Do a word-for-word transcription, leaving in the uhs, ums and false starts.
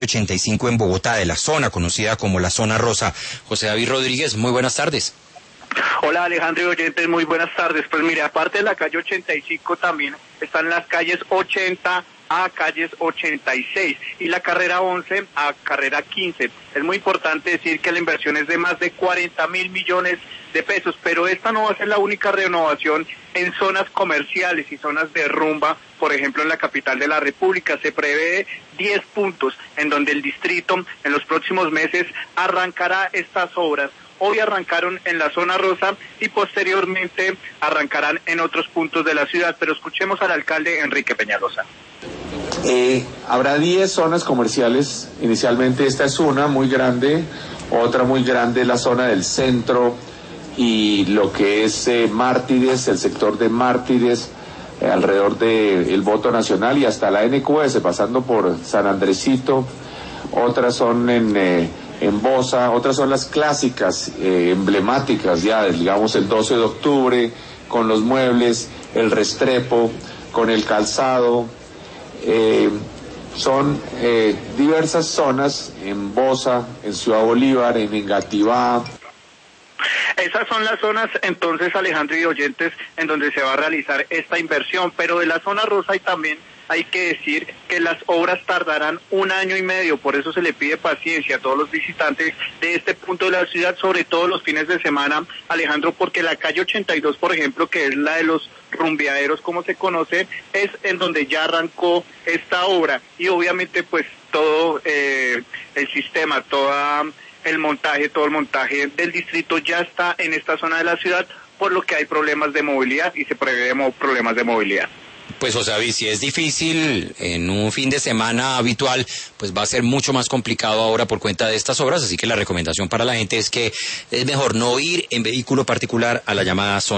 ochenta y cinco en Bogotá, de la zona conocida como la zona rosa. José David Rodríguez, muy buenas tardes. Hola Alejandro y oyentes, muy buenas tardes. Pues mire, aparte de la calle ochenta y cinco también están las calles ochenta a calles ochenta y seis y la carrera once a carrera quince. Es muy importante decir que la inversión es de más de cuarenta mil millones de pesos, pero esta no va a ser la única renovación en zonas comerciales y zonas de rumba. Por ejemplo, en la capital de la República se prevé diez puntos en donde el distrito en los próximos meses arrancará estas obras. Hoy arrancaron en la zona rosa y posteriormente arrancarán en otros puntos de la ciudad, pero escuchemos al alcalde Enrique Peñalosa. Eh, habrá diez zonas comerciales, inicialmente esta es una muy grande, otra muy grande la zona del centro y lo que es eh, Mártires, el sector de Mártires, eh, alrededor del Voto Nacional y hasta la N Q S, pasando por San Andresito, otras son en... Eh, en Bosa, otras son las clásicas, eh, emblemáticas ya, digamos el doce de octubre, con los muebles, el Restrepo, con el calzado, eh, son eh, diversas zonas en Bosa, en Ciudad Bolívar, en Engativá. Esas son las zonas, entonces, Alejandro y oyentes, en donde se va a realizar esta inversión, pero de la zona rosa hay también hay que decir que las obras tardarán un año y medio, por eso se le pide paciencia a todos los visitantes de este punto de la ciudad, sobre todo los fines de semana, Alejandro, porque la calle ochenta y dos, por ejemplo, que es la de los rumbeaderos, como se conoce, es en donde ya arrancó esta obra, y obviamente pues todo eh, el sistema, todo el montaje, todo el montaje del distrito ya está en esta zona de la ciudad, por lo que hay problemas de movilidad y se prevé problemas de movilidad. Pues, José David, si es difícil en un fin de semana habitual, pues va a ser mucho más complicado ahora por cuenta de estas obras, así que la recomendación para la gente es que es mejor no ir en vehículo particular a la llamada zona